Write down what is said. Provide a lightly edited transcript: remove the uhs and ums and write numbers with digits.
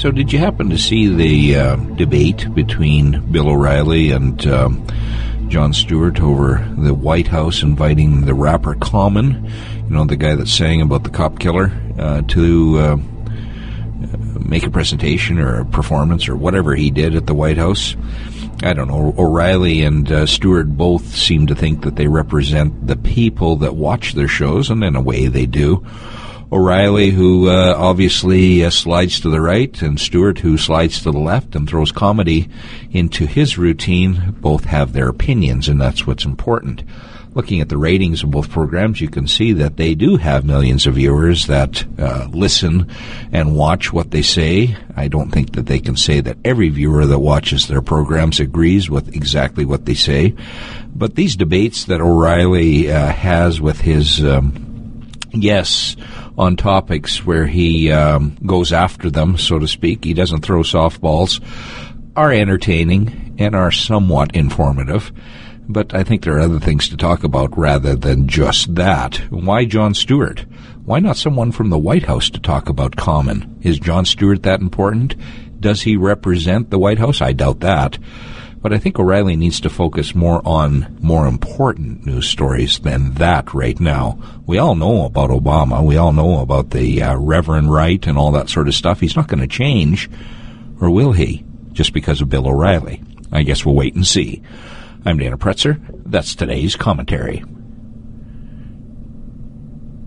So did you happen to see the debate between Bill O'Reilly and Jon Stewart over the White House inviting the rapper Common, the guy that sang about the cop killer, to make a presentation or a performance or whatever he did at the White House? I don't know. O'Reilly and Stewart both seem to think that they represent the people that watch their shows, and in a way they do. O'Reilly, who obviously slides to the right, and Stewart, who slides to the left and throws comedy into his routine, both have their opinions, and that's what's important. Looking at the ratings of both programs, you can see that they do have millions of viewers that listen and watch what they say. I don't think that they can say that every viewer that watches their programs agrees with exactly what they say. But these debates that O'Reilly has with his guests on topics where he goes after them, so to speak, he doesn't throw softballs, are entertaining and are somewhat informative. But I think there are other things to talk about rather than just that. Why Jon Stewart? Why not someone from the White House to talk about Common? Is Jon Stewart that important? Does he represent the White House? I doubt that. But I think O'Reilly needs to focus more on more important news stories than that right now. We all know about Obama. We all know about the Reverend Wright and all that sort of stuff. He's not going to change, or will he, just because of Bill O'Reilly? I guess we'll wait and see. I'm Dana Pretzer. That's today's commentary.